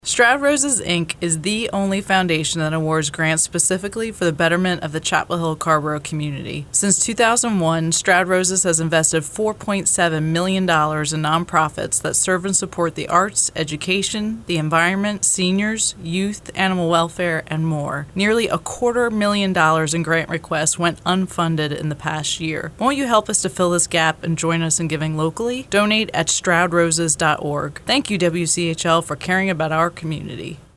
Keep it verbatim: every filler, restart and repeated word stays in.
Stroud Roses, Incorporated is the only foundation that awards grants specifically for the betterment of the Chapel Hill Carrboro community. Since two thousand one, Stroud Roses has invested four point seven million dollars in nonprofits that serve and support the arts, education, the environment, seniors, youth, animal welfare, and more. Nearly a quarter million dollars in grant requests went unfunded in the past year. Won't you help us to fill this gap and join us in giving locally? Donate at stroud roses dot org. Thank you, W C H L, for caring about our community.